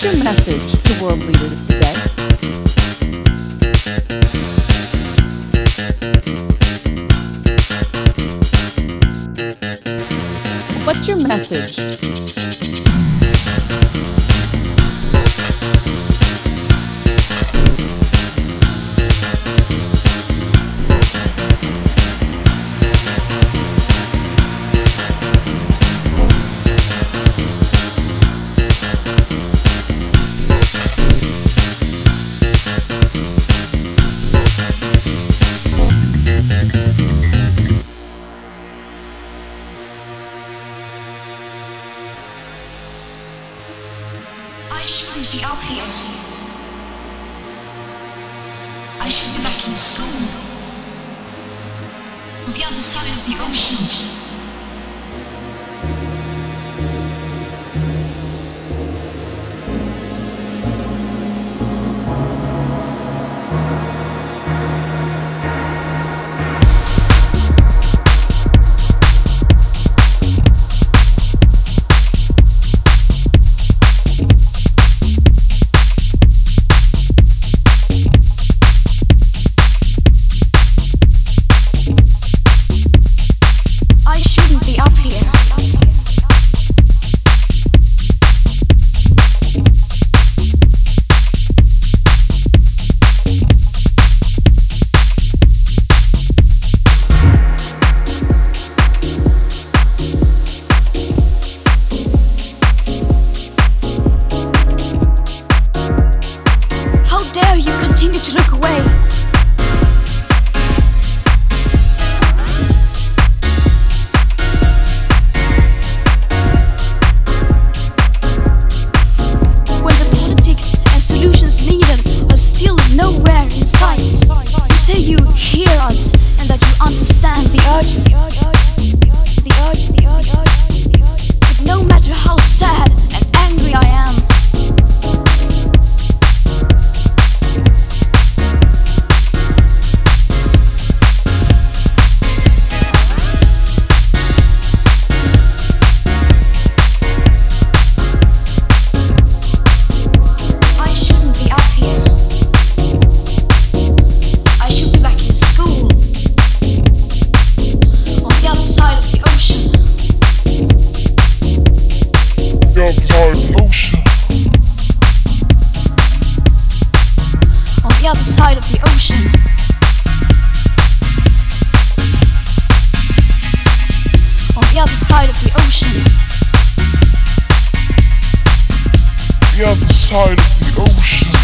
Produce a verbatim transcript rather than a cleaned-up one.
What's your message to world leaders today? What's your message? I shouldn't be out here. I should be back in school. On the other side of the ocean. Continue to look away. When the politics and solutions needed are still nowhere in sight. You say you hear us and that you understand the urge, the urge, the urge, the urge, the urge. But no matter how sad and angry I am, the other side of the ocean. On the other side of the ocean. The other side of the ocean.